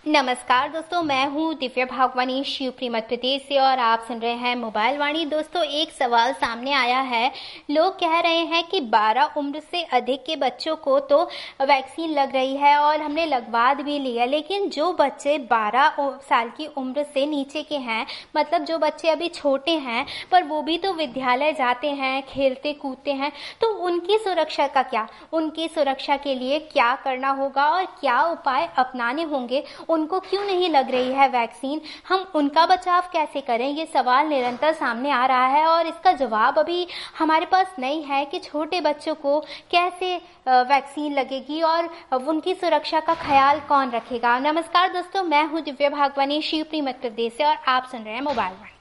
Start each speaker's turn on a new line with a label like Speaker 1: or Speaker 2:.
Speaker 1: नमस्कार दोस्तों, मैं हूँ दिव्या भागवानी शिवपुरी मध्य प्रदेश से और आप सुन रहे हैं मोबाइल वाणी। दोस्तों, एक सवाल सामने आया है। लोग कह रहे हैं कि 12 उम्र से अधिक के बच्चों को तो वैक्सीन लग रही है और हमने लगवा भी लिया, लेकिन जो बच्चे 12 साल की उम्र से नीचे के हैं, मतलब जो बच्चे अभी छोटे हैं पर वो भी तो विद्यालय जाते हैं, खेलते कूदते हैं, तो उनकी सुरक्षा का क्या, उनकी सुरक्षा के लिए क्या करना होगा और क्या उपाय अपनाने होंगे? उनको क्यों नहीं लग रही है वैक्सीन? हम उनका बचाव कैसे करें? ये सवाल निरंतर सामने आ रहा है और इसका जवाब अभी हमारे पास नहीं है कि छोटे बच्चों को कैसे वैक्सीन लगेगी और उनकी सुरक्षा का ख्याल कौन रखेगा। नमस्कार दोस्तों, मैं हूँ दिव्या भागवानी शिवपुरी मध्य प्रदेश से और आप सुन रहे हैं मोबाइल वाणी।